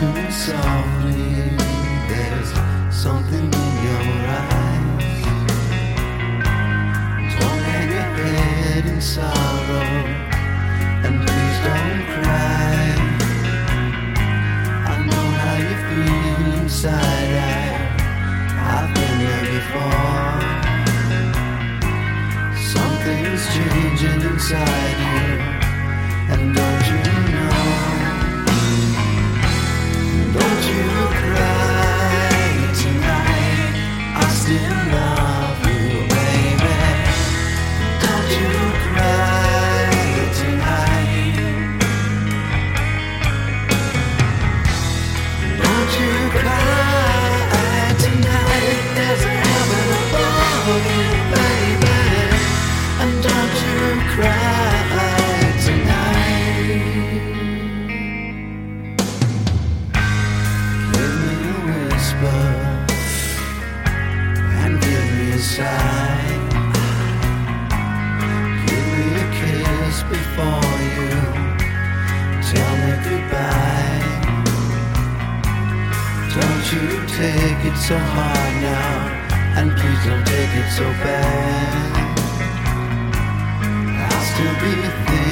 to me softly. There's something in your eyes. Don't hang your head in sorrow, and please don't cry. I know how you feel inside. I've been there before. Something's changing inside you, and don't you know? Don't you cry tonight, I still love you, baby. Don't you cry tonight. Don't you cry tonight, there's a heaven above you, baby. And don't you cry tonight. Give me a whisper and give me a sigh. Give me a kiss before you tell me goodbye. Don't you take it so hard now, and please don't take it so bad. I'll still be a thing